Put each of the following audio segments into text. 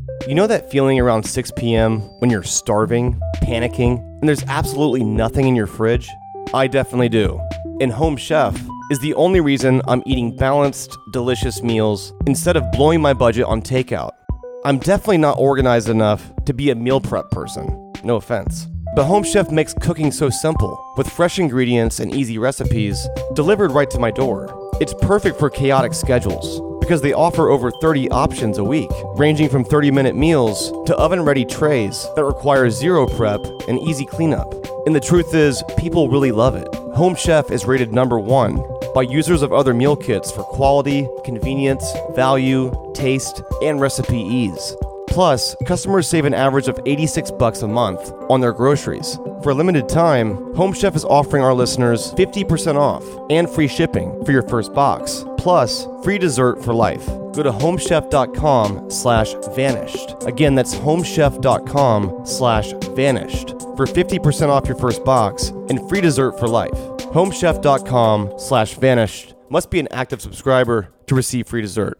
You know that feeling around 6 p.m. when you're starving, panicking, and there's absolutely nothing in your fridge? I definitely do. And Home Chef is the only reason I'm eating balanced, delicious meals instead of blowing my budget on takeout. I'm definitely not organized enough to be a meal prep person. No offense. But Home Chef makes cooking so simple, with fresh ingredients and easy recipes delivered right to my door. It's perfect for chaotic schedules because they offer over 30 options a week, ranging from 30-minute meals to oven-ready trays that require zero prep and easy cleanup. And the truth is, people really love it. Home Chef is rated #1 by users of other meal kits for quality, convenience, value, taste, and recipe ease. Plus, customers save an average of $86 a month on their groceries. For a limited time, Home Chef is offering our listeners 50% off and free shipping for your first box, plus free dessert for life. Go to homechef.com/vanished. Again, that's homechef.com/vanished for 50% off your first box and free dessert for life. homechef.com/vanished. Must be an active subscriber to receive free dessert.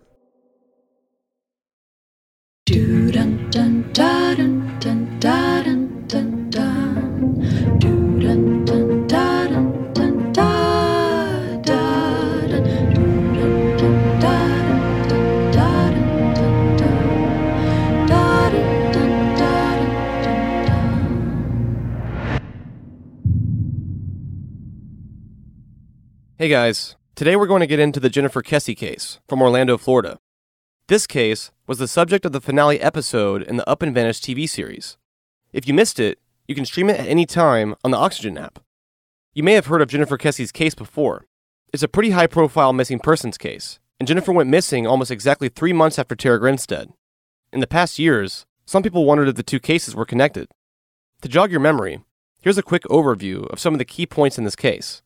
Hey guys, today we're going to get into the Jennifer Kesse case from Orlando, Florida. This case was the subject of the finale episode in the Up and Vanished TV series. If you missed it, you can stream it at any time on the Oxygen app. You may have heard of Jennifer Kesse's case before. It's a pretty high-profile missing persons case, and Jennifer went missing almost exactly 3 months after Tara Grinstead. In the past years, some people wondered if the two cases were connected. To jog your memory, here's a quick overview of some of the key points in this case.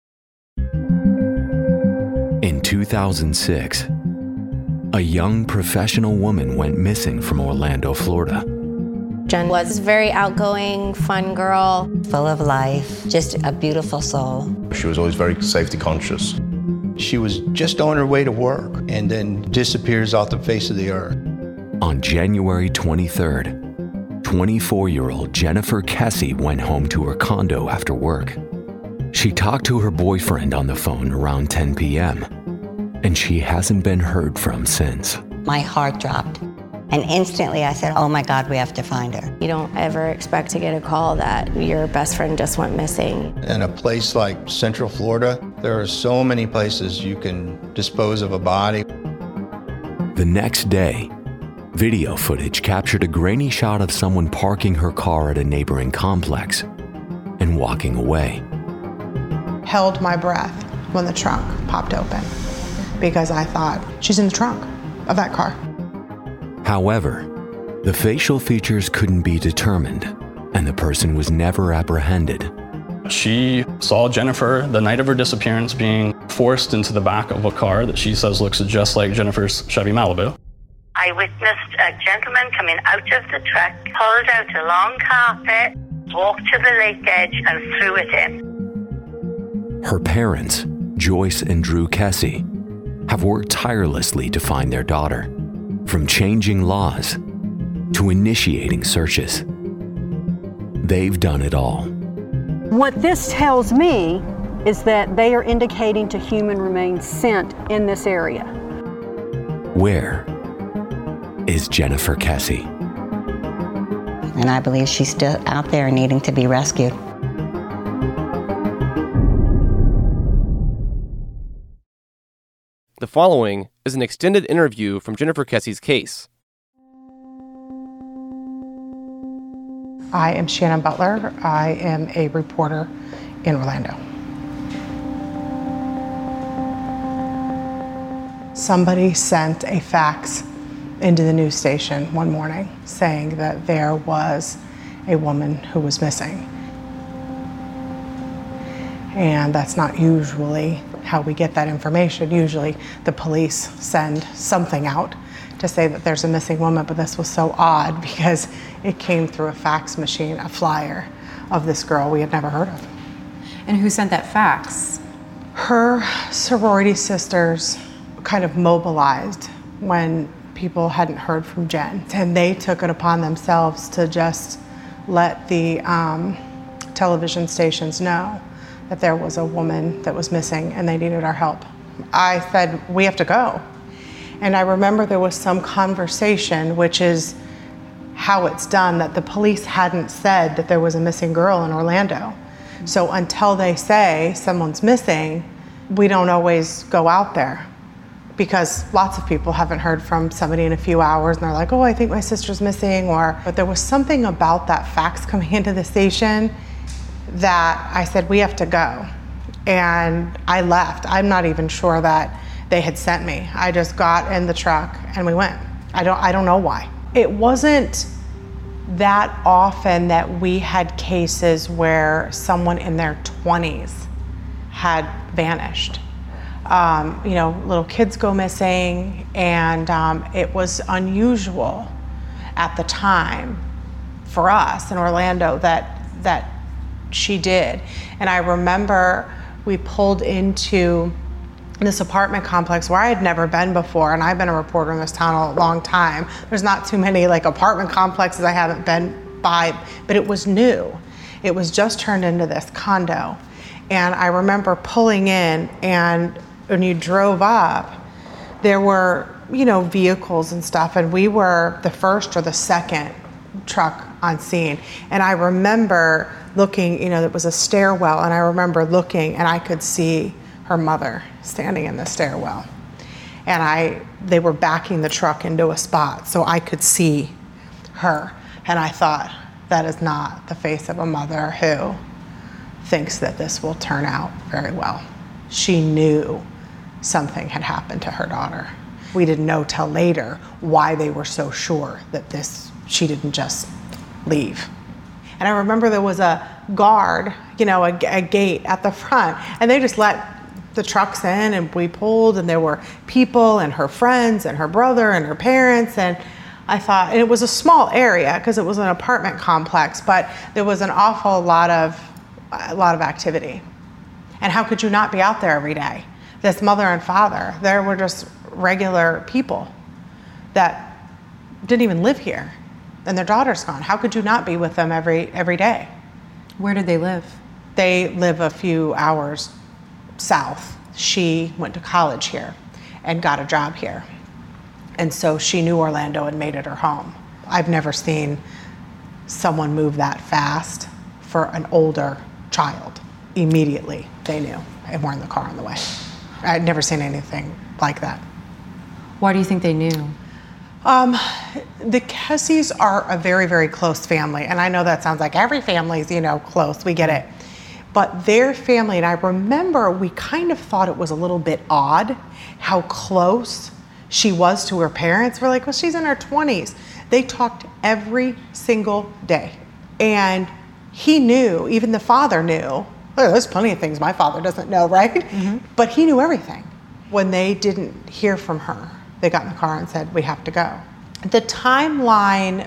In 2006, a young professional woman went missing from Orlando, Florida. Jen was a very outgoing, fun girl. Full of life, just a beautiful soul. She was always very safety conscious. She was just on her way to work and then disappears off the face of the earth. On January 23rd, 24-year-old Jennifer Kesse went home to her condo after work. She talked to her boyfriend on the phone around 10 p.m., and she hasn't been heard from since. My heart dropped, and instantly I said, oh my God, we have to find her. You don't ever expect to get a call that your best friend just went missing. In a place like Central Florida, there are so many places you can dispose of a body. The next day, video footage captured a grainy shot of someone parking her car at a neighboring complex and walking away. Held my breath when the trunk popped open because I thought, she's in the trunk of that car. However, the facial features couldn't be determined, and the person was never apprehended. She saw Jennifer the night of her disappearance being forced into the back of a car that she says looks just like Jennifer's Chevy Malibu. I witnessed a gentleman coming out of the truck, pulled out a long carpet, walked to the lake edge and threw it in. Her parents, Joyce and Drew Kesse, have worked tirelessly to find their daughter, from changing laws to initiating searches. They've done it all. What this tells me is that they are indicating to human remains scent in this area. Where is Jennifer Kesse? And I believe she's still out there needing to be rescued. The following is an extended interview from Jennifer Kesse's case. I am Shannon Butler. I am a reporter in Orlando. Somebody sent a fax into the news station one morning saying that there was a woman who was missing. And that's not usually how we get that information. Usually the police send something out to say that there's a missing woman, but this was so odd because it came through a fax machine, a flyer of this girl we had never heard of. And who sent that fax? Her sorority sisters kind of mobilized when people hadn't heard from Jen. And they took it upon themselves to just let the television stations know that there was a woman that was missing and they needed our help. I said, we have to go. And I remember there was some conversation, which is how it's done, that the police hadn't said that there was a missing girl in Orlando. So until they say someone's missing, we don't always go out there, because lots of people haven't heard from somebody in a few hours and they're like, oh, I think my sister's missing, but there was something about that fax coming into the station that I said, we have to go. And I left. I'm not even sure that they had sent me. I just got in the truck and we went. I don't know why. It wasn't that often that we had cases where someone in their 20s had vanished. Little kids go missing, and it was unusual at the time for us in Orlando that she did. And I remember we pulled into this apartment complex where I had never been before, and I've been a reporter in this town a long time. There's not too many apartment complexes I haven't been by, but it was new. It was just turned into this condo. And I remember pulling in, and when you drove up, there were, vehicles and stuff, and we were the first or the second truck on scene. And I remember looking, there was a stairwell, and I remember looking, and I could see her mother standing in the stairwell. And they were backing the truck into a spot so I could see her. And I thought, that is not the face of a mother who thinks that this will turn out very well. She knew something had happened to her daughter. We didn't know till later why they were so sure that she didn't just leave. And I remember there was a guard, a gate at the front, and they just let the trucks in, and we pulled, and there were people and her friends and her brother and her parents, and I thought, and it was a small area because it was an apartment complex, but there was an awful lot of activity. And how could you not be out there every day? This mother and father, there were just regular people that didn't even live here, and their daughter's gone. How could you not be with them every day? Where did they live? They live a few hours south. She went to college here and got a job here. And so she knew Orlando and made it her home. I've never seen someone move that fast for an older child. Immediately they knew and were in the car on the way. I'd never seen anything like that. Why do you think they knew? The Kessies are a very, very close family. And I know that sounds like every family's, close, we get it. But their family, and I remember we kind of thought it was a little bit odd how close she was to her parents. We're like, well, she's in her 20s. They talked every single day. And he knew, even the father knew, oh, there's plenty of things my father doesn't know, right? Mm-hmm. But he knew everything. When they didn't hear from her, they got in the car and said, we have to go. The timeline,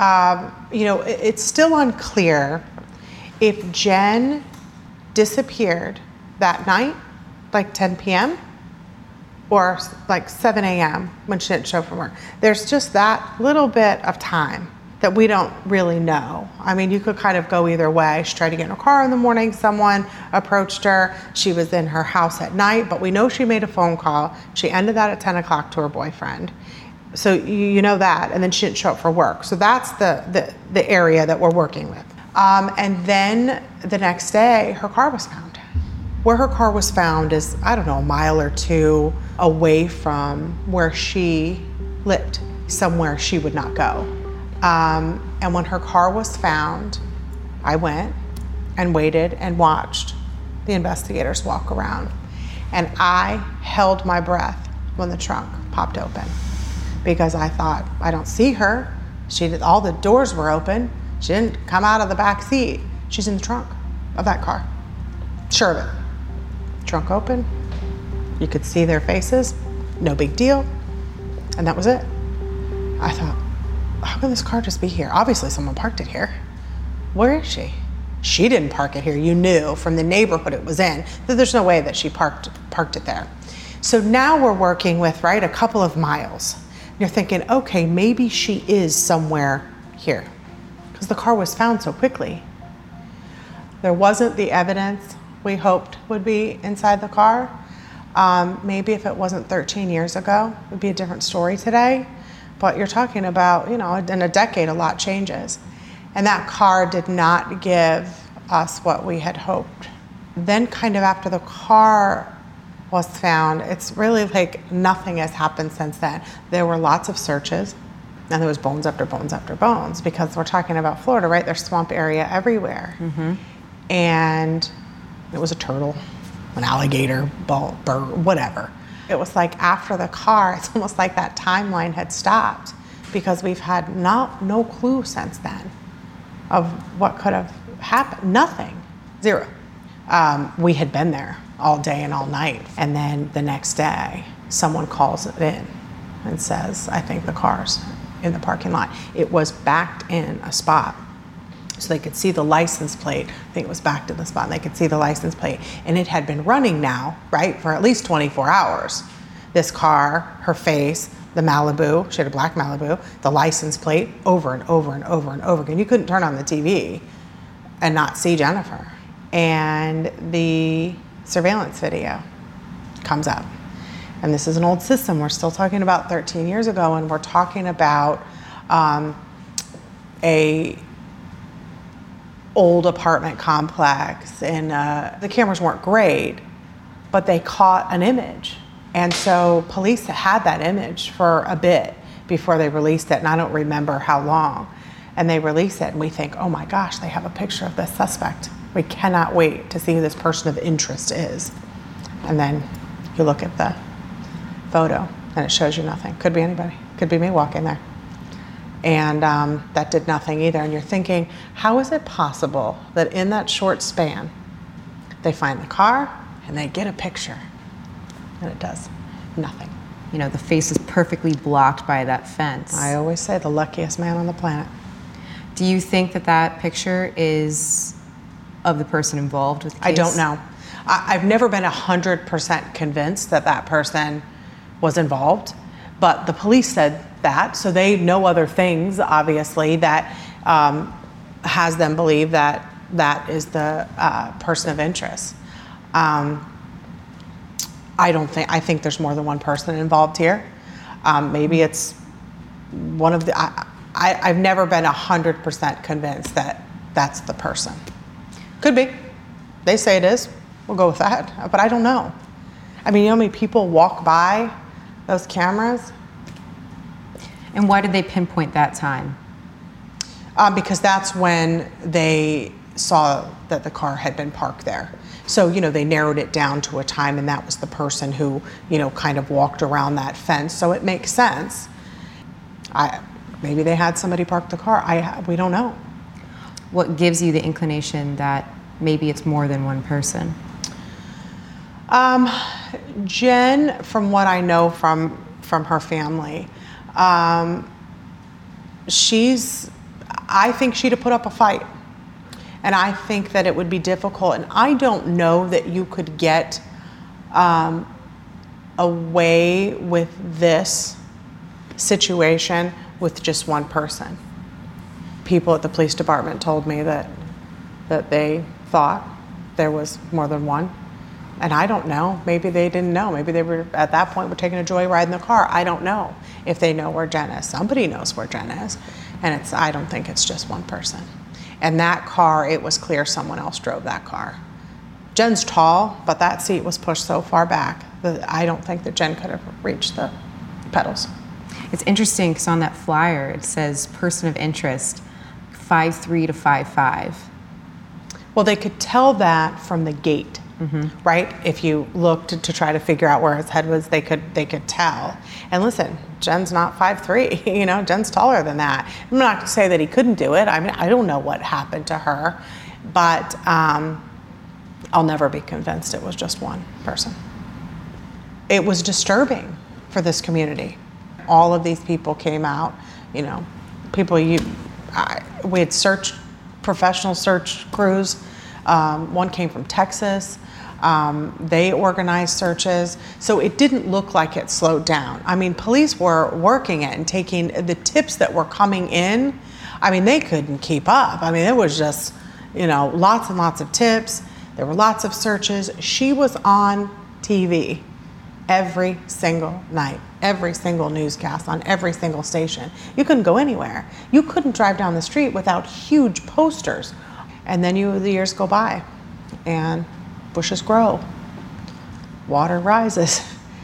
it's still unclear if Jen disappeared that night, like 10 p.m., or like 7 a.m. when she didn't show from work. There's just that little bit of time that we don't really know. I mean, you could kind of go either way. She tried to get in her car in the morning, someone approached her. She was in her house at night, but we know she made a phone call. She ended that at 10 o'clock to her boyfriend. So you know that, and then she didn't show up for work. So that's the area that we're working with. And then the next day, her car was found. Where her car was found is, I don't know, a mile or two away from where she lived, somewhere she would not go. And when her car was found, I went and waited and watched the investigators walk around. And I held my breath when the trunk popped open, because I thought, I don't see her. All the doors were open. She didn't come out of the back seat. She's in the trunk of that car. Sure of it. Trunk open. You could see their faces. No big deal. And that was it. I thought, how can this car just be here? Obviously someone parked it here. Where is she? She didn't park it here. You knew from the neighborhood it was in that there's no way that she parked it there. So now we're working with, a couple of miles. You're thinking, okay, maybe she is somewhere here, because the car was found so quickly. There wasn't the evidence we hoped would be inside the car. Maybe if it wasn't 13 years ago, it would be a different story today. But you're talking about, in a decade, a lot changes. And that car did not give us what we had hoped. Then kind of after the car was found, it's really like nothing has happened since then. There were lots of searches, and there was bones after bones after bones, because we're talking about Florida, right? There's swamp area everywhere. Mm-hmm. And it was a turtle, an alligator, bird, whatever. It was like after the car, it's almost like that timeline had stopped, because we've had no clue since then of what could have happened. Nothing. Zero. We had been there all day and all night. And then the next day, someone calls it in and says, I think the car's in the parking lot. It was backed in a spot, so they could see the license plate. I think it was backed in the spot, and they could see the license plate. And it had been running now, right, for at least 24 hours. This car, her face, the Malibu, she had a black Malibu, the license plate, over and over and over and over again. You couldn't turn on the TV and not see Jennifer. And the surveillance video comes up. And this is an old system. We're still talking about 13 years ago, and we're talking about a old apartment complex, and the cameras weren't great, but they caught an image. And so police had that image for a bit before they released it, and I don't remember how long. And they release it, and we think, oh my gosh, they have a picture of this suspect. We cannot wait to see who this person of interest is. And then you look at the photo, and it shows you nothing. Could be anybody. Could be me walking there. And that did nothing either. And you're thinking, how is it possible that in that short span, they find the car and they get a picture? And it does nothing. The face is perfectly blocked by that fence. I always say the luckiest man on the planet. Do you think that picture is of the person involved with the case? I don't know. I've never been 100% convinced that person was involved, but the police said that, so they know other things, obviously, that has them believe that that is the person of interest. I think there's more than one person involved here. Maybe it's one of the, I've never been 100% convinced that that's the person. Could be. They say it is. We'll go with that, but I don't know. I mean, how many people walk by those cameras? And why did they pinpoint that time? Because that's when they saw that the car had been parked there. So, they narrowed it down to a time, and that was the person who, kind of walked around that fence. So it makes sense. Maybe they had somebody park the car. We don't know. What gives you the inclination that maybe it's more than one person? Jen, from what I know from her family, I think she'd have put up a fight. And I think that it would be difficult. And I don't know that you could get away with this situation with just one person. People at the police department told me that they thought there was more than one. And I don't know. Maybe they didn't know. Maybe they were, at that point, were taking a joyride in the car. I don't know if they know where Jen is. Somebody knows where Jen is. And I don't think it's just one person. And that car, it was clear someone else drove that car. Jen's tall, but that seat was pushed so far back that I don't think that Jen could have reached the pedals. It's interesting because on that flyer, it says person of interest, 5'3" to 5'5". Well, they could tell that from the gait, right? If you looked to try to figure out where his head was, they could tell. And listen, Jen's not 5'3", Jen's taller than that. I'm not going to say that he couldn't do it. I mean, I don't know what happened to her, but I'll never be convinced it was just one person. It was disturbing for this community. All of these people came out, people we had professional search crews. One came from Texas. They organized searches. So it didn't look like it slowed down. I mean, police were working it and taking the tips that were coming in. I mean, they couldn't keep up. I mean, it was just, lots and lots of tips. There were lots of searches. She was on TV every single night, every single newscast on every single station. You couldn't go anywhere. You couldn't drive down the street without huge posters. And then the years go by and bushes grow, water rises.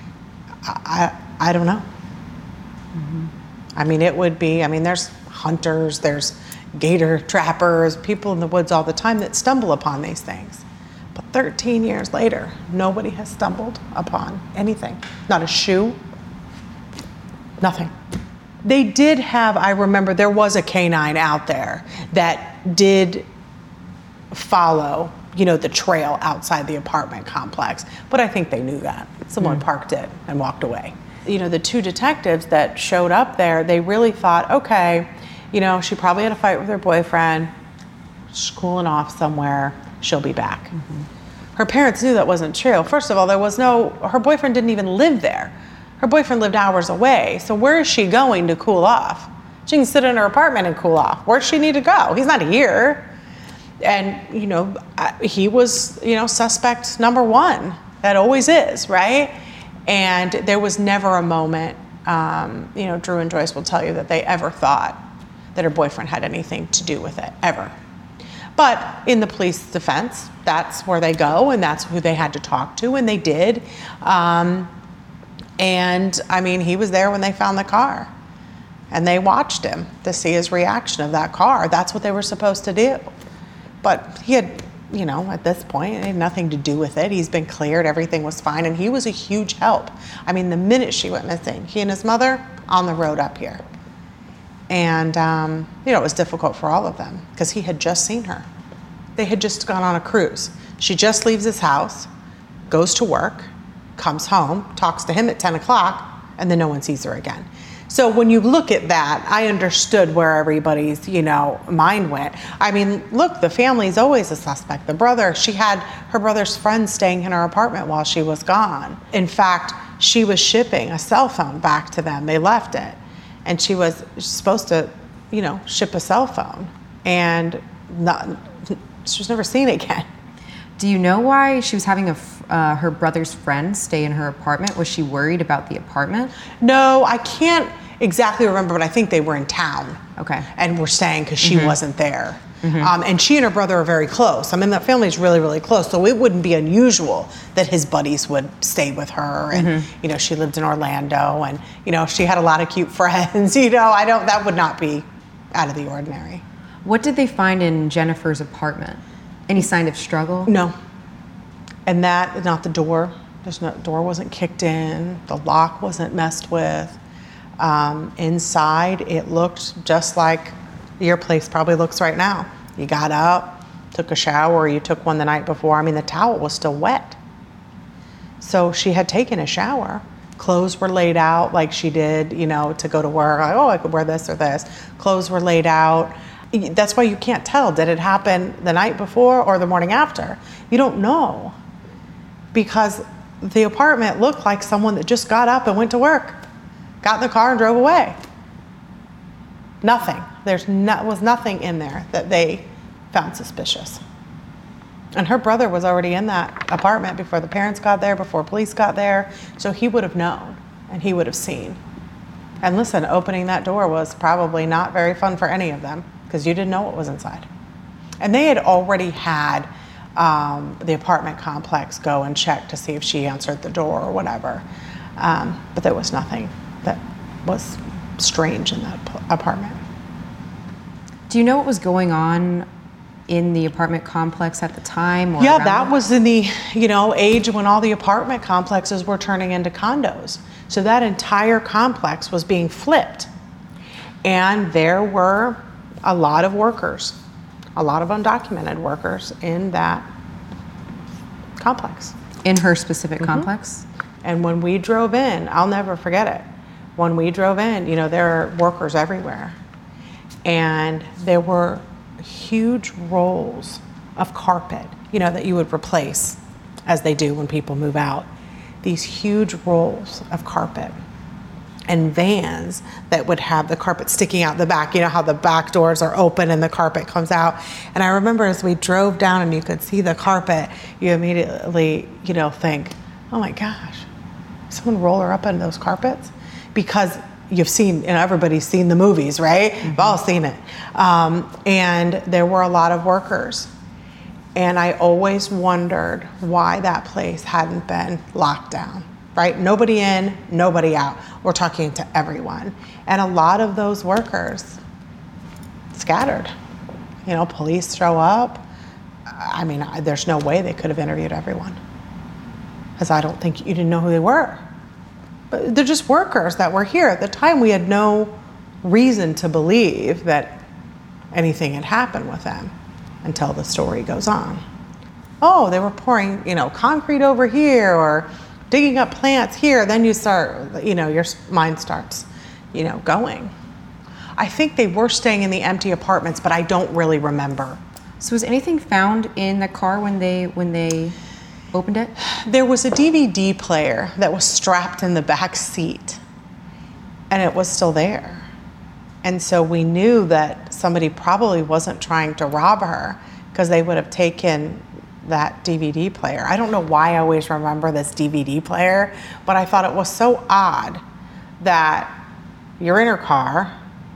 I don't know. Mm-hmm. I mean, there's hunters, there's gator trappers, people in the woods all the time that stumble upon these things. But 13 years later, nobody has stumbled upon anything. Not a shoe, nothing. They did have, I remember there was a canine out there that did follow, the trail outside the apartment complex. But I think they knew that. Someone parked it and walked away. The two detectives that showed up there, they really thought, okay, she probably had a fight with her boyfriend, she's cooling off somewhere, she'll be back. Mm-hmm. Her parents knew that wasn't true. First of all, her boyfriend didn't even live there. Her boyfriend lived hours away. So where is she going to cool off? She can sit in her apartment and cool off. Where does she need to go? He's not here. And, he was, suspect number one. That always is, right? And there was never a moment, Drew and Joyce will tell you that they ever thought that her boyfriend had anything to do with it, ever. But in the police defense, that's where they go, and that's who they had to talk to, and they did. He was there when they found the car. And they watched him to see his reaction of that car. That's what they were supposed to do. But he had, at this point, it had nothing to do with it. He's been cleared, everything was fine, and he was a huge help. I mean, the minute she went missing, he and his mother on the road up here. And, it was difficult for all of them because he had just seen her. They had just gone on a cruise. She just leaves his house, goes to work, comes home, talks to him at 10 o'clock, and then no one sees her again. So when you look at that, I understood where everybody's, mind went. I mean, look, the family's always a suspect. The brother, she had her brother's friend staying in her apartment while she was gone. In fact, she was shipping a cell phone back to them. They left it. And she was supposed to, ship a cell phone. And she was never seen again. Do you know why she was having her brother's friend stay in her apartment? Was she worried about the apartment? No, I can't exactly remember, but I think they were in town. Okay. And were staying because she wasn't there. Mm-hmm. And she and her brother are very close. I mean, that family's really, really close. So it wouldn't be unusual that his buddies would stay with her. And, she lived in Orlando and, she had a lot of cute friends. That would not be out of the ordinary. What did they find in Jennifer's apartment? Any sign of struggle? No. And not the door. Door wasn't kicked in. The lock wasn't messed with. Inside, it looked just like your place probably looks right now. You got up, took a shower, you took one the night before. I mean, the towel was still wet. So she had taken a shower. Clothes were laid out like she did, to go to work. Like, I could wear this or this. Clothes were laid out. That's why you can't tell. Did it happen the night before or the morning after? You don't know. Because the apartment looked like someone that just got up and went to work, got in the car and drove away. Nothing. Was nothing in there that they found suspicious. And her brother was already in that apartment before the parents got there, before police got there. So he would have known and he would have seen. And listen, opening that door was probably not very fun for any of them because you didn't know what was inside. And they had already had the apartment complex go and check to see if she answered the door or whatever. But there was nothing that was strange in that apartment. Do you know what was going on in the apartment complex at the time? Or yeah, that was in the age when all the apartment complexes were turning into condos. So that entire complex was being flipped. And there were a lot of workers, a lot of undocumented workers in that complex. In her specific complex? And when we drove in, I'll never forget it. When we drove in, there are workers everywhere. And there were huge rolls of carpet, that you would replace as they do when people move out, these huge rolls of carpet and vans that would have the carpet sticking out the back. You know how the back doors are open and the carpet comes out. And I remember as we drove down and you could see the carpet, you immediately, think, oh my gosh, someone roll her up in those carpets? Because you've seen, everybody's seen the movies, right? We've all seen it. And there were a lot of workers. And I always wondered why that place hadn't been locked down, right? Nobody in, nobody out. We're talking to everyone. And a lot of those workers scattered. Police show up. I mean, there's no way they could have interviewed everyone. Because I don't think you didn't know who they were. But they're just workers that were here. At the time, we had no reason to believe that anything had happened with them until the story goes on. Oh, they were pouring, concrete over here or digging up plants here. Then you start, your mind starts, going. I think they were staying in the empty apartments, but I don't really remember. So was anything found in the car when they opened it? There was a DVD player that was strapped in the back seat, and it was still there. And so we knew that somebody probably wasn't trying to rob her because they would have taken that DVD player. I don't know why I always remember this DVD player, but I thought it was so odd that you're in her car,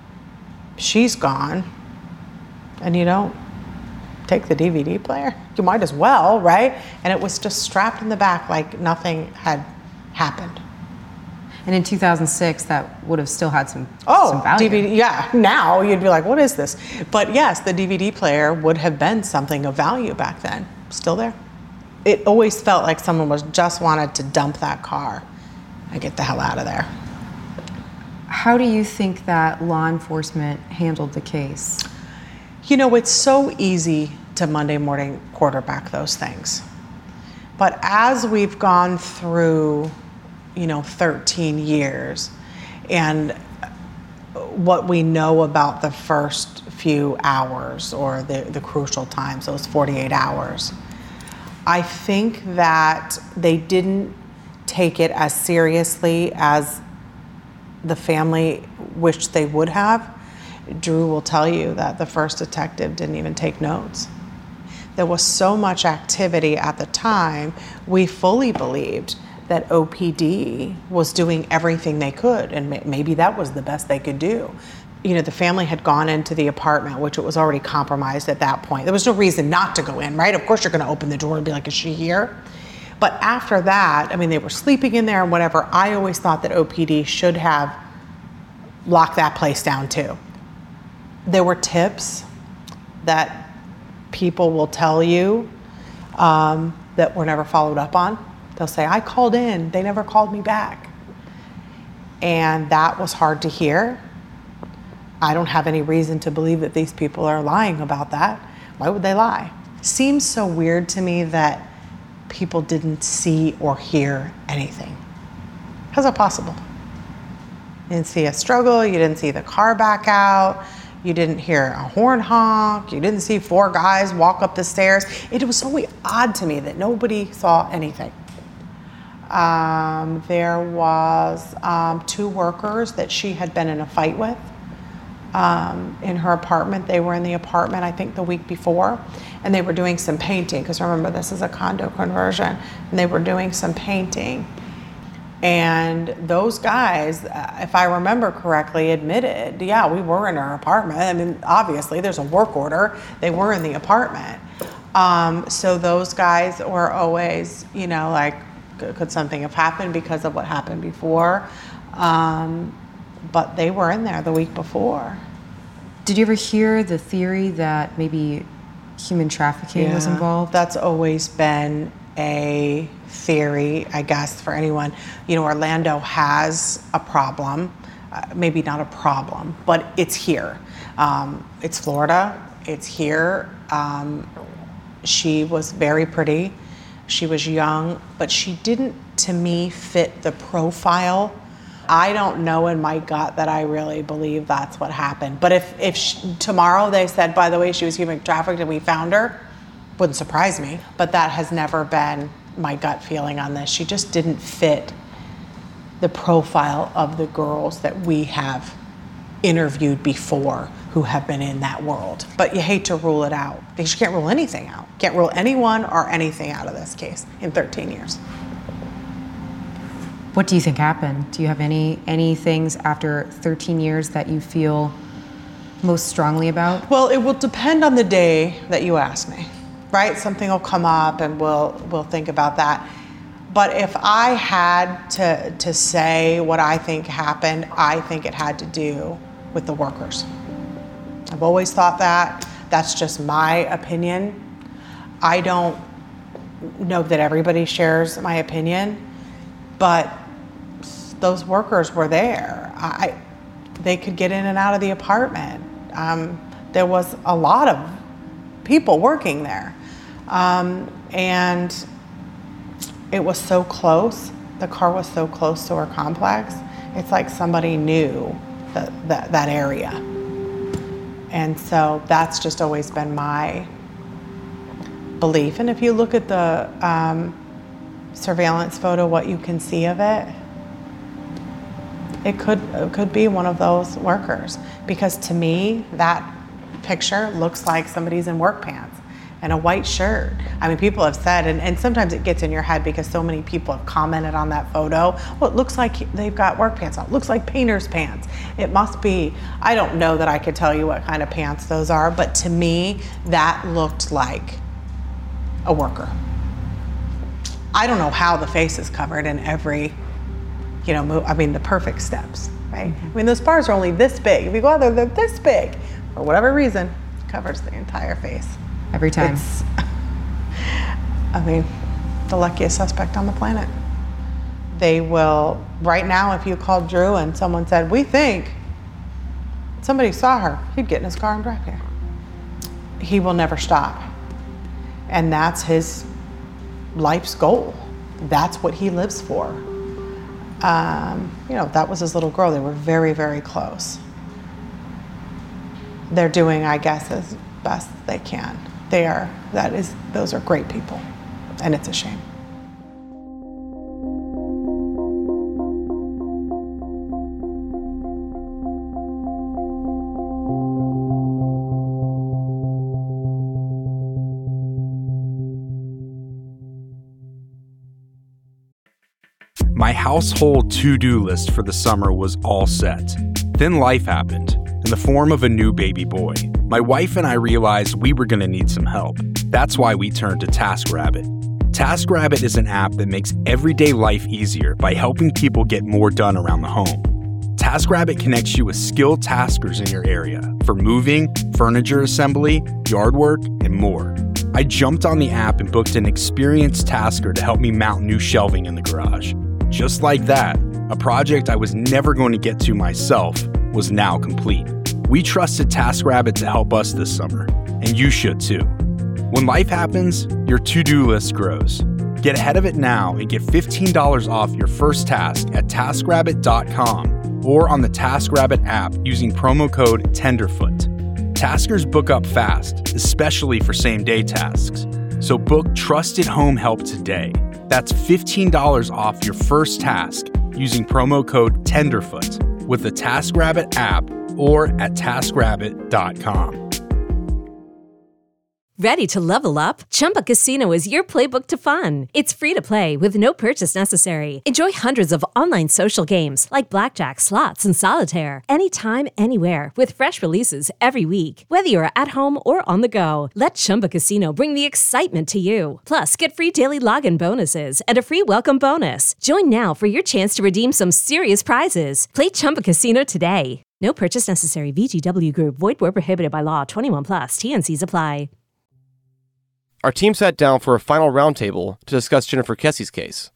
she's gone, and you don't take the DVD player. You might as well, right? And it was just strapped in the back like nothing had happened. And in 2006, that would have still had some value. DVD, yeah. Now you'd be like, what is this? But yes, the DVD player would have been something of value back then. Still there. It always felt like someone was just wanted to dump that car and get the hell out of there. How do you think that law enforcement handled the case? It's so easy to Monday morning quarterback those things. But as we've gone through 13 years, and what we know about the first few hours or the crucial times, those 48 hours, I think that they didn't take it as seriously as the family wished they would have. Drew will tell you that the first detective didn't even take notes. There was so much activity at the time, we fully believed that OPD was doing everything they could, and maybe that was the best they could do. The family had gone into the apartment, which it was already compromised at that point. There was no reason not to go in, right? Of course you're gonna open the door and be like, is she here? But after that, they were sleeping in there and whatever. I always thought that OPD should have locked that place down too. There were tips that people will tell you that were never followed up on. They'll say, I called in, they never called me back. And that was hard to hear. I don't have any reason to believe that these people are lying about that. Why would they lie? Seems so weird to me that people didn't see or hear anything. How's that possible? You didn't see a struggle, you didn't see the car back out, you didn't hear a horn honk, you didn't see 4 guys walk up the stairs. It was so odd to me that nobody saw anything. There was 2 workers that she had been in a fight with in her apartment. They were in the apartment, I think, the week before, and they were doing some painting, because remember, this is a condo conversion, and they were doing some painting. And those guys, if I remember correctly, admitted, yeah, we were in our apartment. Obviously, there's a work order. They were in the apartment. So those guys were always, like, could something have happened because of what happened before? But they were in there the week before. Did you ever hear the theory that maybe human trafficking was involved? That's always been a theory, I guess, for anyone. Orlando has a problem, maybe not a problem, but it's here. It's Florida, it's here. She was very pretty. She was young, but she didn't, to me, fit the profile. I don't know in my gut that I really believe that's what happened. But if tomorrow they said, by the way, she was human trafficked and we found her, wouldn't surprise me. But that has never been my gut feeling on this. She just didn't fit the profile of the girls that we have interviewed before who have been in that world. But you hate to rule it out because you can't rule anything out. Can't rule anyone or anything out of this case in 13 years. What do you think happened? Do you have any things after 13 years that you feel most strongly about? Well, it will depend on the day that you ask me, right? Something will come up and we'll think about that. But if I had to say what I think happened, I think it had to do with the workers. I've always thought that. That's just my opinion. I don't know that everybody shares my opinion, but those workers were there. They could get in and out of the apartment. There was a lot of people working there. And it was so close. The car was so close to our complex. It's like somebody knew that area. And so that's just always been my belief. And if you look at the surveillance photo, what you can see of it, it could be one of those workers. Because to me, that picture looks like somebody's in work pants and a white shirt. I mean, people have said, and sometimes it gets in your head because so many people have commented on that photo, well, it looks like they've got work pants on. It looks like painter's pants. It must be, I don't know that I could tell you what kind of pants those are, but to me, that looked like a worker. I don't know how the face is covered in every, the perfect steps, right? Mm-hmm. I mean, those bars are only this big. If you go out there, they're this big. For whatever reason, it covers the entire face. Every time. The luckiest suspect on the planet. They will, right now, if you called Drew and someone said, we think somebody saw her, he'd get in his car and drive here. He will never stop. And that's his life's goal. That's what he lives for. That was his little girl. They were very, very close. They're doing, I guess, as best they can. Those are great people, and it's a shame. My household to-do list for the summer was all set. Then life happened, in the form of a new baby boy. My wife and I realized we were going to need some help. That's why we turned to TaskRabbit. TaskRabbit is an app that makes everyday life easier by helping people get more done around the home. TaskRabbit connects you with skilled taskers in your area for moving, furniture assembly, yard work, and more. I jumped on the app and booked an experienced tasker to help me mount new shelving in the garage. Just like that, a project I was never going to get to myself was now complete. We trusted TaskRabbit to help us this summer, and you should too. When life happens, your to-do list grows. Get ahead of it now and get $15 off your first task at TaskRabbit.com or on the TaskRabbit app using promo code TENDERFOOT. Taskers book up fast, especially for same-day tasks. So book trusted home help today. That's $15 off your first task using promo code TENDERFOOT with the TaskRabbit app or at TaskRabbit.com. Ready to level up? Chumba Casino is your playbook to fun. It's free to play with no purchase necessary. Enjoy hundreds of online social games like blackjack, slots, and solitaire anytime, anywhere with fresh releases every week. Whether you're at home or on the go, let Chumba Casino bring the excitement to you. Plus, get free daily login bonuses and a free welcome bonus. Join now for your chance to redeem some serious prizes. Play Chumba Casino today. No purchase necessary. VGW Group. Void where prohibited by law. 21+. TNCs apply. Our team sat down for a final roundtable to discuss Jennifer Kessie's case.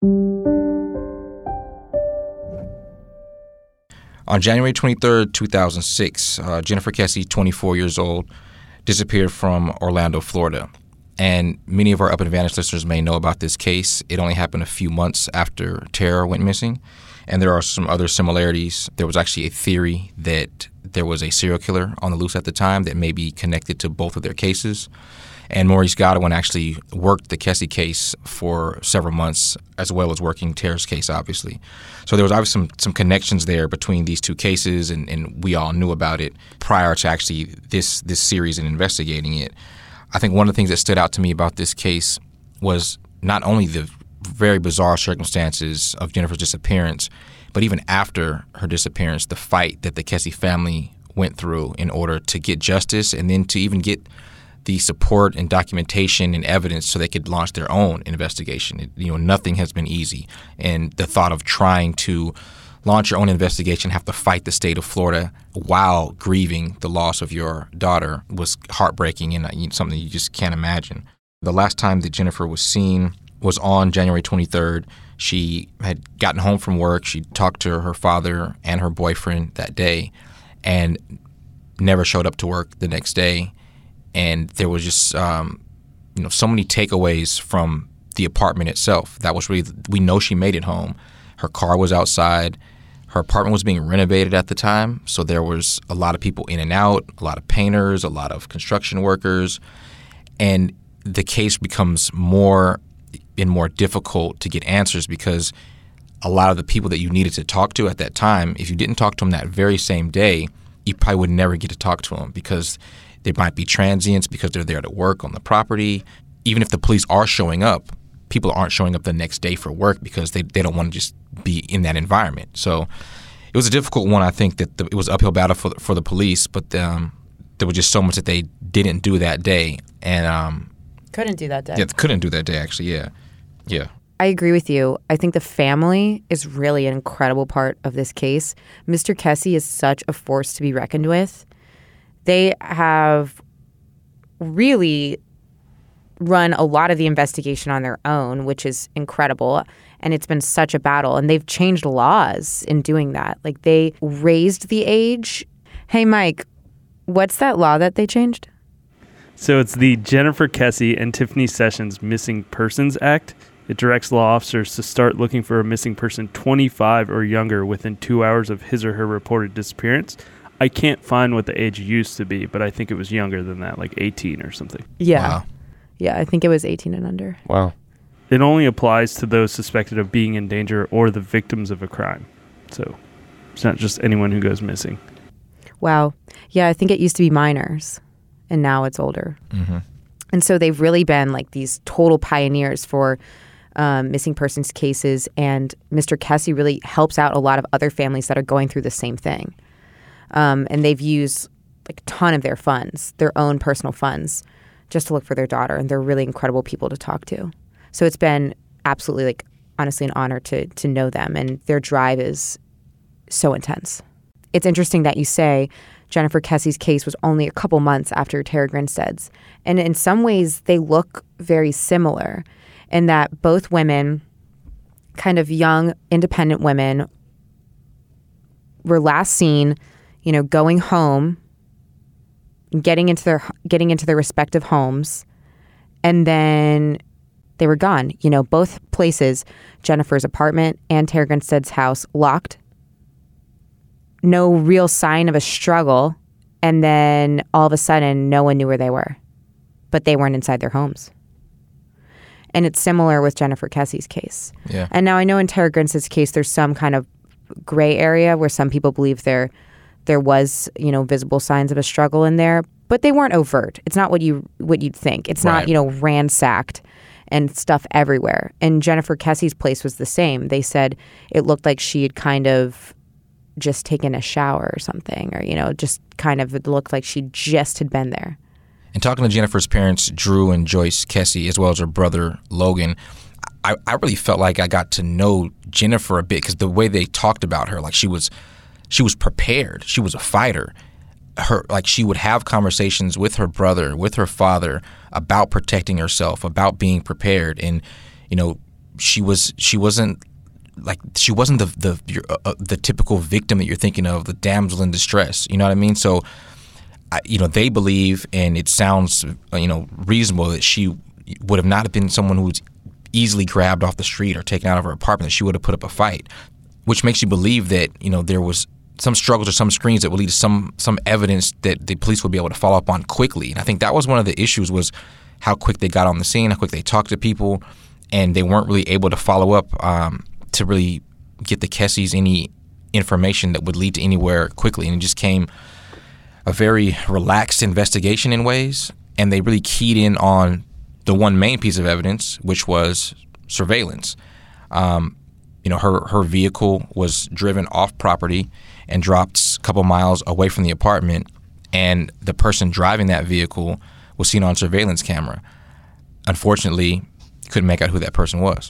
On January 23rd, 2006, Jennifer Kessie, 24 years old, disappeared from Orlando, Florida. And many of our Up and Advantage listeners may know about this case. It only happened a few months after Tara went missing. And there are some other similarities. There was actually a theory that there was a serial killer on the loose at the time that may be connected to both of their cases. And Maurice Godwin actually worked the Kesse case for several months, as well as working Tara's case, obviously. So there was obviously some connections there between these two cases, and we all knew about it prior to actually this series and investigating it. I think one of the things that stood out to me about this case was not only the very bizarre circumstances of Jennifer's disappearance, but even after her disappearance, the fight that the Kesse family went through in order to get justice and then to even get the support and documentation and evidence so they could launch their own investigation. Nothing has been easy. And the thought of trying to launch your own investigation, have to fight the state of Florida while grieving the loss of your daughter was heartbreaking and something you just can't imagine. The last time that Jennifer was seen was on January 23rd. She had gotten home from work. She talked to her father and her boyfriend that day and never showed up to work the next day. And there was just, so many takeaways from the apartment itself. That was really, we know she made it home. Her car was outside. Her apartment was being renovated at the time. So there was a lot of people in and out, a lot of painters, a lot of construction workers. And the case becomes more and more difficult to get answers because a lot of the people that you needed to talk to at that time, if you didn't talk to them that very same day, you probably would never get to talk to them because they might be transients because they're there to work on the property. Even if the police are showing up, people aren't showing up the next day for work because they don't want to just be in that environment. So it was a difficult one. I think that it was an uphill battle for the police, but there was just so much that they didn't do that day. And couldn't do that day. Yeah, couldn't do that day, actually, yeah. Yeah. I agree with you. I think the family is really an incredible part of this case. Mr. Kesse is such a force to be reckoned with. They have really run a lot of the investigation on their own, which is incredible. And it's been such a battle. And they've changed laws in doing that. Like, they raised the age. Hey, Mike, what's that law that they changed? So it's the Jennifer Kesse and Tiffany Sessions Missing Persons Act. It directs law officers to start looking for a missing person 25 or younger within 2 hours of his or her reported disappearance. I can't find what the age used to be, but I think it was younger than that, like 18 or something. Yeah. Wow. Yeah, I think it was 18 and under. Wow. It only applies to those suspected of being in danger or the victims of a crime. So it's not just anyone who goes missing. Wow. Yeah, I think it used to be minors, and now it's older. Mm-hmm. And so they've really been like these total pioneers for missing persons cases, and Mr. Kesse really helps out a lot of other families that are going through the same thing. And they've used like a ton of their funds, their own personal funds, just to look for their daughter. And they're really incredible people to talk to. So it's been absolutely, like, honestly an honor to know them. And their drive is so intense. It's interesting that you say Jennifer Kesse's case was only a couple months after Tara Grinstead's. And in some ways, they look very similar in that both women, kind of young, independent women, were last seen going home, getting into their respective homes, and then they were gone. Both places, Jennifer's apartment and Tara Grinstead's house, locked. No real sign of a struggle, and then all of a sudden, no one knew where they were, but they weren't inside their homes. And it's similar with Jennifer Kesse's case. Yeah. And now I know in Tara Grinstead's case, there's some kind of gray area where some people believe there was, visible signs of a struggle in there, but they weren't overt. It's not what you'd think. It's right. not, ransacked and stuff everywhere. And Jennifer Kesse's place was the same. They said it looked like she had kind of just taken a shower or something, or, just kind of it looked like she just had been there. And talking to Jennifer's parents, Drew and Joyce Kesse, as well as her brother, Logan, I really felt like I got to know Jennifer a bit because the way they talked about her, like she was prepared. She was a fighter. She would have conversations with her brother, with her father about protecting herself, about being prepared. And, she wasn't the typical victim that you're thinking of, the damsel in distress. You know what I mean? So, they believe, and it sounds, reasonable that she would have not been someone who was easily grabbed off the street or taken out of her apartment. That she would have put up a fight. which makes you believe that, there was some struggles or some screens that would lead to some evidence that the police would be able to follow up on quickly. And I think that was one of the issues, was how quick they got on the scene, how quick they talked to people, and they weren't really able to follow up to really get the Kessies any information that would lead to anywhere quickly. And it just came a very relaxed investigation in ways, and they really keyed in on the one main piece of evidence, which was surveillance. Her vehicle was driven off property and dropped a couple miles away from the apartment, and the person driving that vehicle was seen on surveillance camera. Unfortunately, couldn't make out who that person was.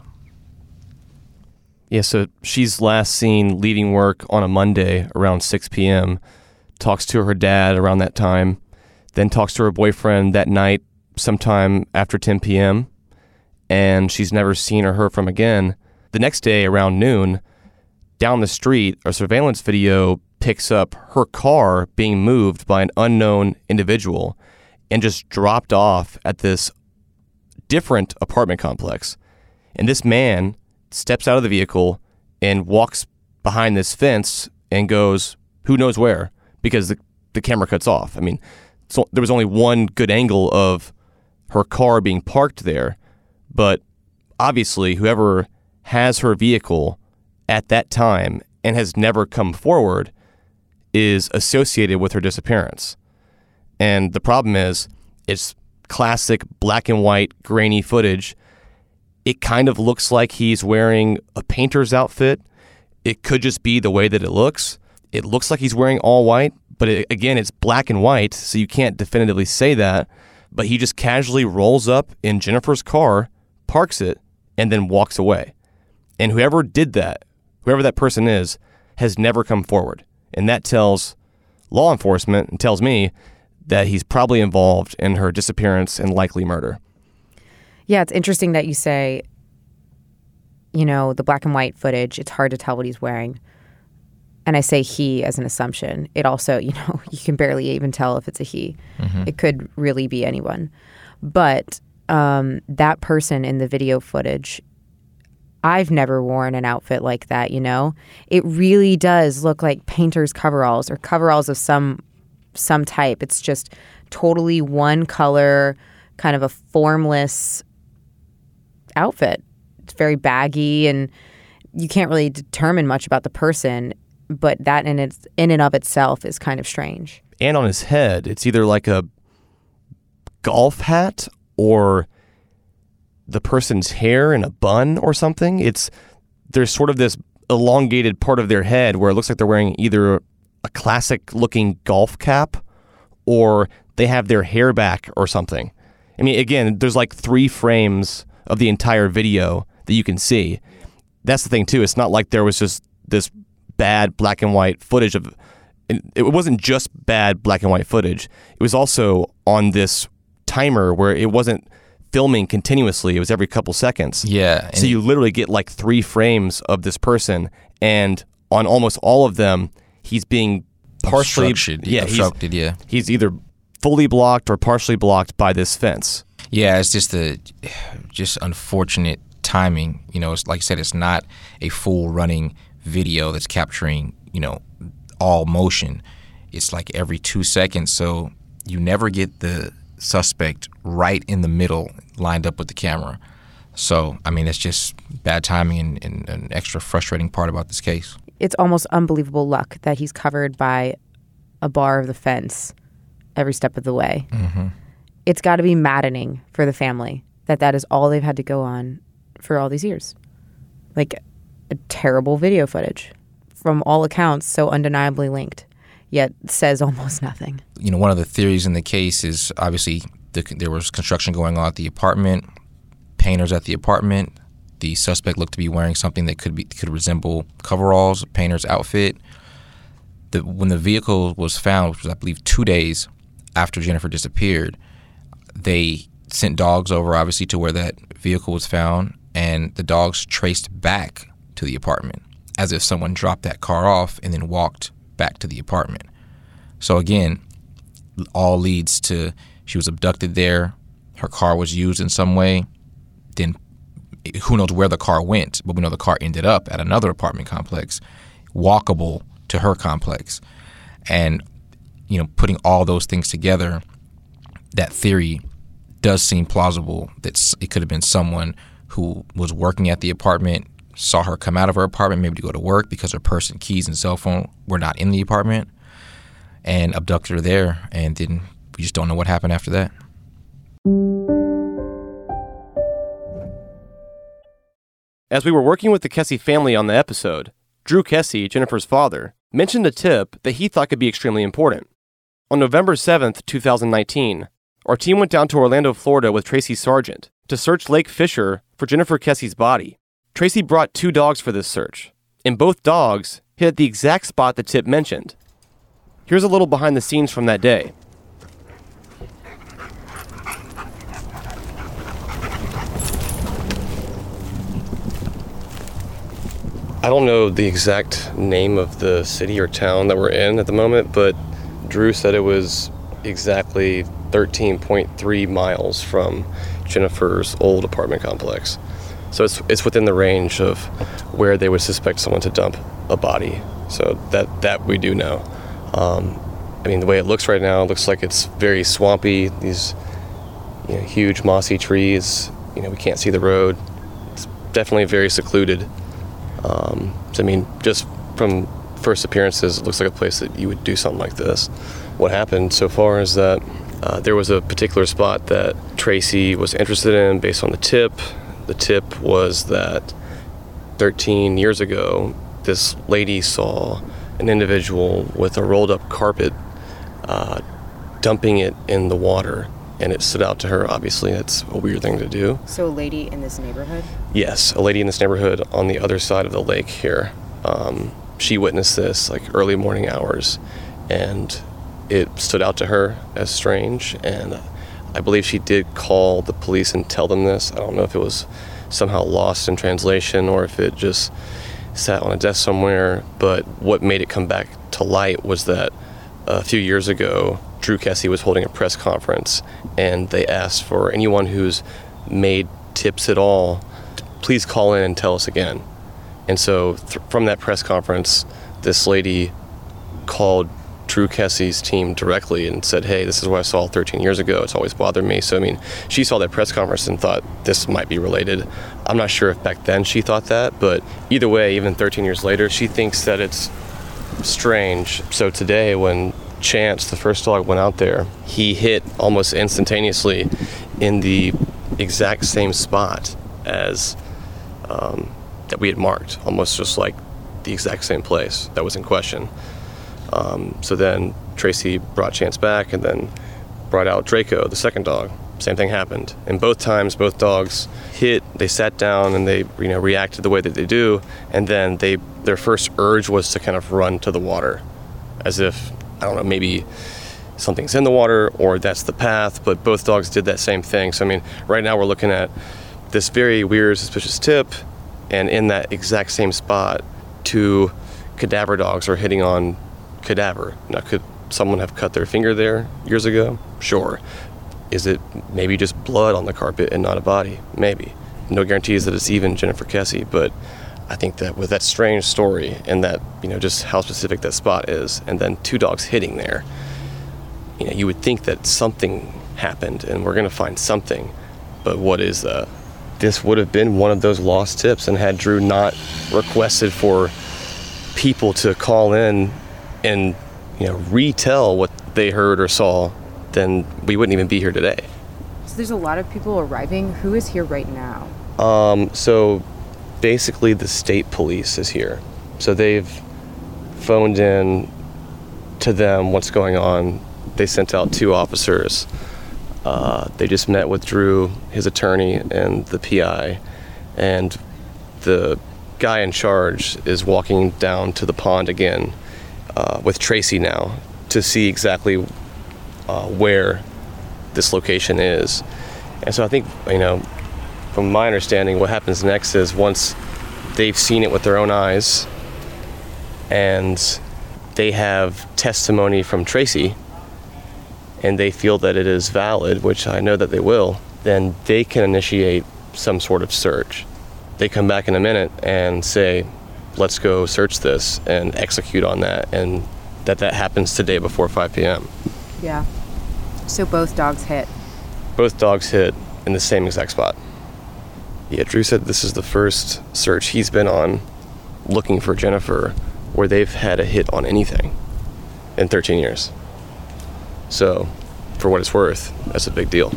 Yeah, so she's last seen leaving work on a Monday around 6 p.m., talks to her dad around that time, then talks to her boyfriend that night sometime after 10 p.m., and she's never seen or heard from again. The next day around noon, down the street, a surveillance video picks up her car being moved by an unknown individual and just dropped off at this different apartment complex. And this man steps out of the vehicle and walks behind this fence and goes, who knows where, because the camera cuts off. I mean, so there was only one good angle of her car being parked there, but obviously whoever has her vehicle at that time and has never come forward is associated with her disappearance. And the problem is, it's classic black and white grainy footage. It kind of looks like he's wearing a painter's outfit. It could just be the way that it looks. It looks like he's wearing all white, but again, it's black and white, so you can't definitively say that. But he just casually rolls up in Jennifer's car, parks it, and then walks away. And whoever did that, whoever that person is, has never come forward. And that tells law enforcement and tells me that he's probably involved in her disappearance and likely murder. Yeah, it's interesting that you say, the black and white footage, it's hard to tell what he's wearing. And I say he as an assumption. It also, you can barely even tell if it's a he. Mm-hmm. It could really be anyone. But that person in the video footage, I've never worn an outfit like that, It really does look like painter's coveralls or coveralls of some type. It's just totally one color, kind of a formless outfit. It's very baggy, and you can't really determine much about the person, but that in and of itself is kind of strange. And on his head, it's either like a golf hat or the person's hair in a bun or something. There's sort of this elongated part of their head where it looks like they're wearing either a classic looking golf cap or they have their hair back or something. I mean, again, there's like 3 frames of the entire video that you can see. That's the thing too. It's not like there was just this bad black and white footage of, it wasn't just bad black and white footage. It was also on this timer where it wasn't filming continuously. It was every couple seconds. Yeah. So you literally get like 3 frames of this person, and on almost all of them, he's being partially obstructed. He's either fully blocked or partially blocked by this fence. Yeah, it's just unfortunate timing. It's like I said, it's not a full running video that's capturing, all motion. It's like every 2 seconds, so you never get the suspect right in the middle lined up with the camera. So, I mean, it's just bad timing and an extra frustrating part about this case. It's almost unbelievable luck that he's covered by a bar of the fence every step of the way. Mm-hmm. It's got to be maddening for the family that is all they've had to go on for all these years. Like a terrible video footage, from all accounts, so undeniably linked, yet says almost nothing. One of the theories in the case is obviously there was construction going on at the apartment, painters at the apartment. The suspect looked to be wearing something that could resemble coveralls, a painter's outfit. When the vehicle was found, which was I believe 2 days after Jennifer disappeared, they sent dogs over obviously to where that vehicle was found, and the dogs traced back to the apartment as if someone dropped that car off and then walked back to the apartment. So again, all leads to she was abducted there, her car was used in some way, then who knows where the car went, but we know the car ended up at another apartment complex, walkable to her complex. And, putting all those things together, that theory does seem plausible that it could have been someone who was working at the apartment, saw her come out of her apartment, maybe to go to work because her purse and keys and cell phone were not in the apartment, and abducted her there, and then we just don't know what happened after that. As we were working with the Kesse family on the episode, Drew Kesse, Jennifer's father, mentioned a tip that he thought could be extremely important. On November 7th, 2019, our team went down to Orlando, Florida with Tracy Sargent to search Lake Fisher for Jennifer Kesse's body. Tracy brought 2 dogs for this search, and both dogs hit at the exact spot the tip mentioned. Here's a little behind the scenes from that day. I don't know the exact name of the city or town that we're in at the moment, but Drew said it was exactly 13.3 miles from Jennifer's old apartment complex. So it's within the range of where they would suspect someone to dump a body. So that we do know. The way it looks right now, it looks like it's very swampy. These huge mossy trees. We can't see the road. It's definitely very secluded. Just from first appearances, it looks like a place that you would do something like this. What happened so far is that there was a particular spot that Tracy was interested in based on the tip. The tip was that 13 years ago, this lady saw an individual with a rolled up carpet dumping it in the water, and it stood out to her. Obviously, it's a weird thing to do. So a lady in this neighborhood? Yes, a lady in this neighborhood on the other side of the lake here. She witnessed this early morning hours, and it stood out to her as strange, and I believe she did call the police and tell them this. I don't know if it was somehow lost in translation or if it just sat on a desk somewhere, but what made it come back to light was that a few years ago, Drew Kesse was holding a press conference, and they asked for anyone who's made tips at all, please call in and tell us again. And so from that press conference, this lady called Drew Kesse's team directly and said, hey, this is what I saw 13 years ago. It's always bothered me. So, she saw that press conference and thought this might be related. I'm not sure if back then she thought that, but either way, even 13 years later, she thinks that it's strange. So today, when Chance, the first dog, went out there, he hit almost instantaneously in the exact same spot as that we had marked, almost just like the exact same place that was in question. So then Tracy brought Chance back and then brought out Draco, the second dog. Same thing happened. And both times, both dogs hit, they sat down and they reacted the way that they do. And then their first urge was to kind of run to the water as if, I don't know, maybe something's in the water or that's the path, but both dogs did that same thing. So, right now we're looking at this very weird, suspicious tip, and in that exact same spot, 2 cadaver dogs are hitting on cadaver. Now, could someone have cut their finger there years ago? Sure. Is it maybe just blood on the carpet and not a body? Maybe. No guarantees that it's even Jennifer Kesse, but I think that with that strange story and that, just how specific that spot is, and then 2 dogs hitting there, you would think that something happened and we're going to find something, but what is that? This would have been one of those lost tips, and had Drew not requested for people to call in and retell what they heard or saw, then we wouldn't even be here today. So there's a lot of people arriving. Who is here right now? So basically the state police is here. So they've phoned in to them what's going on. They sent out 2 officers. They just met with Drew, his attorney, and the PI, and the guy in charge is walking down to the pond again with Tracy now to see exactly where this location is. And so I think, from my understanding, what happens next is once they've seen it with their own eyes and they have testimony from Tracy and they feel that it is valid, which I know that they will, then they can initiate some sort of search. They come back in a minute and say, let's go search this and execute on that, and that happens today before 5 p.m. Yeah. So both dogs hit? Both dogs hit in the same exact spot. Yeah, Drew said this is the first search he's been on looking for Jennifer where they've had a hit on anything in 13 years. So, for what it's worth, that's a big deal.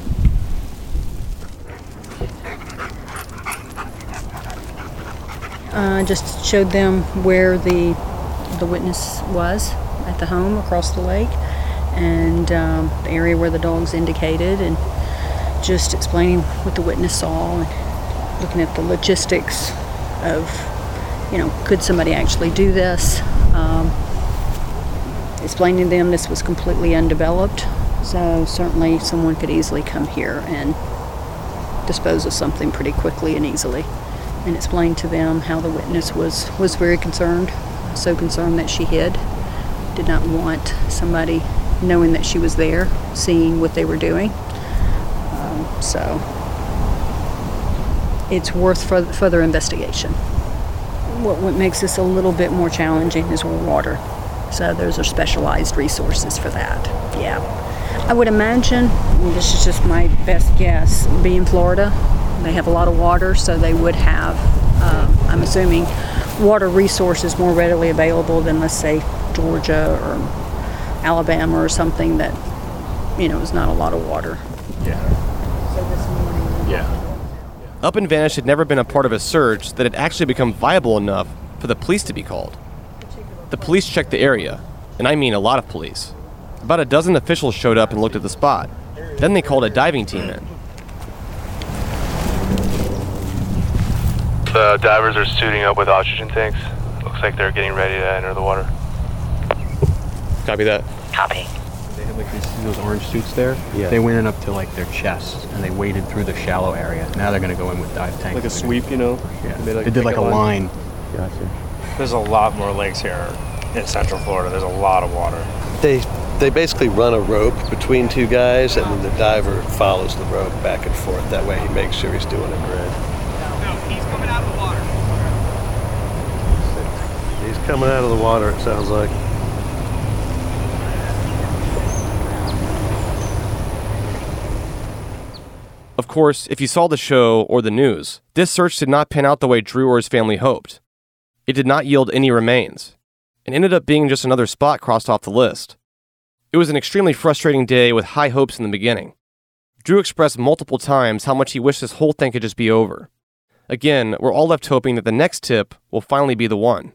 Just showed them where the witness was at the home across the lake, and the area where the dogs indicated, and just explaining what the witness saw and looking at the logistics of, could somebody actually do this? Explaining to them this was completely undeveloped, so certainly someone could easily come here and dispose of something pretty quickly and easily. And explained to them how the witness was very concerned, so concerned that she hid, did not want somebody knowing that she was there, seeing what they were doing. So it's worth further investigation. What makes this a little bit more challenging is water. So those are specialized resources for that. Yeah. I would imagine, this is just my best guess, being Florida, they have a lot of water, so they would have, I'm assuming, water resources more readily available than, let's say, Georgia or Alabama or something that, is not a lot of water. Yeah. So this morning. Yeah. Up and Vanish had never been a part of a search that had actually become viable enough for the police to be called. The police checked the area, and I mean a lot of police. About a dozen officials showed up and looked at the spot. Then they called a diving team in. The divers are suiting up with oxygen tanks. Looks like they're getting ready to enter the water. Copy that. Copy. They had like those orange suits there. Yeah. They went in up to like their chests and they waded through the shallow area. Now they're going to go in with dive tanks. Like a sweep, Yeah. They did like a line. Gotcha. There's a lot more lakes here in Central Florida. There's a lot of water. They basically run a rope between two guys, and then the diver follows the rope back and forth. That way he makes sure he's doing a grid. No, he's coming out of the water. He's coming out of the water, it sounds like. Of course, if you saw the show or the news, this search did not pan out the way Drew or his family hoped. It did not yield any remains, and ended up being just another spot crossed off the list. It was an extremely frustrating day with high hopes in the beginning. Drew expressed multiple times how much he wished this whole thing could just be over. Again, we're all left hoping that the next tip will finally be the one.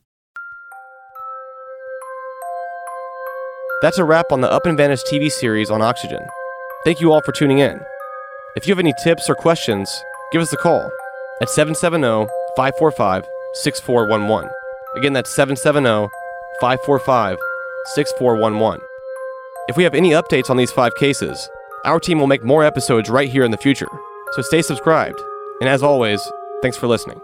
That's a wrap on the Up and Vanish TV series on Oxygen. Thank you all for tuning in. If you have any tips or questions, give us a call at 770-545-6411. Again, that's 770-545-6411. If we have any updates on these 5 cases, our team will make more episodes right here in the future. So stay subscribed. And as always, thanks for listening.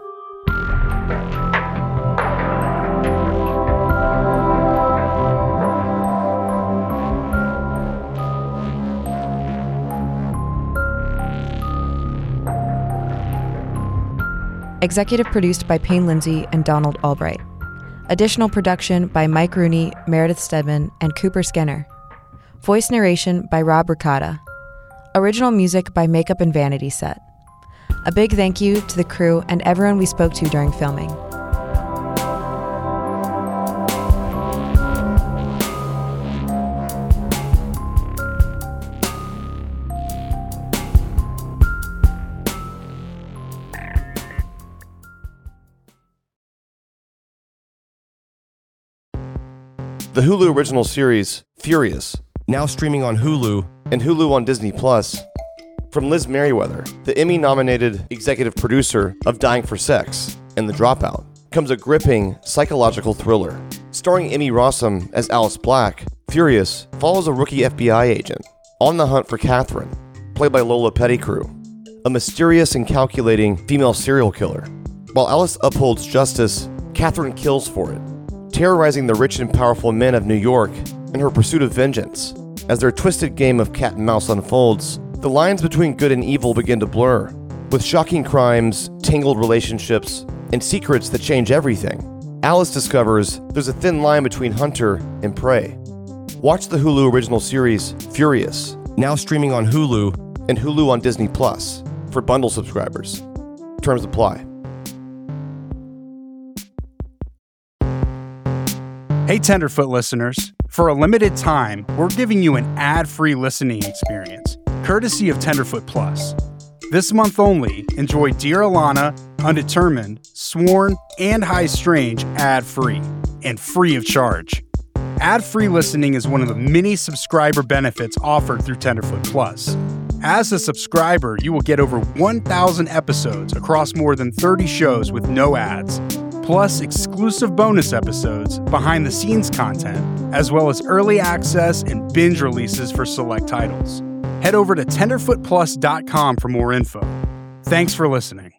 Executive produced by Payne Lindsay and Donald Albright. Additional production by Mike Rooney, Meredith Stedman, and Cooper Skinner. Voice narration by Rob Ricotta. Original music by Makeup and Vanity Set. A big thank you to the crew and everyone we spoke to during filming. The Hulu original series, Furious, now streaming on Hulu and Hulu on Disney+. From Liz Merriweather, the Emmy-nominated executive producer of Dying for Sex and The Dropout, comes a gripping psychological thriller. Starring Emmy Rossum as Alice Black, Furious follows a rookie FBI agent on the hunt for Catherine, played by Lola Pettigrew, a mysterious and calculating female serial killer. While Alice upholds justice, Catherine kills for it, terrorizing the rich and powerful men of New York in her pursuit of vengeance. As their twisted game of cat and mouse unfolds, the lines between good and evil begin to blur, With shocking crimes, tangled relationships, and secrets that change everything, Alice discovers there's a thin line between hunter and prey. Watch the Hulu original series, Furious, now streaming on Hulu and Hulu on Disney Plus for bundle subscribers. Terms apply. Hey, Tenderfoot listeners. For a limited time, we're giving you an ad-free listening experience, courtesy of Tenderfoot Plus. This month only, enjoy Dear Alana, Undetermined, Sworn, and High Strange ad-free and free of charge. Ad-free listening is one of the many subscriber benefits offered through Tenderfoot Plus. As a subscriber, you will get over 1,000 episodes across more than 30 shows with no ads, plus exclusive bonus episodes, behind-the-scenes content, as well as early access and binge releases for select titles. Head over to tenderfootplus.com for more info. Thanks for listening.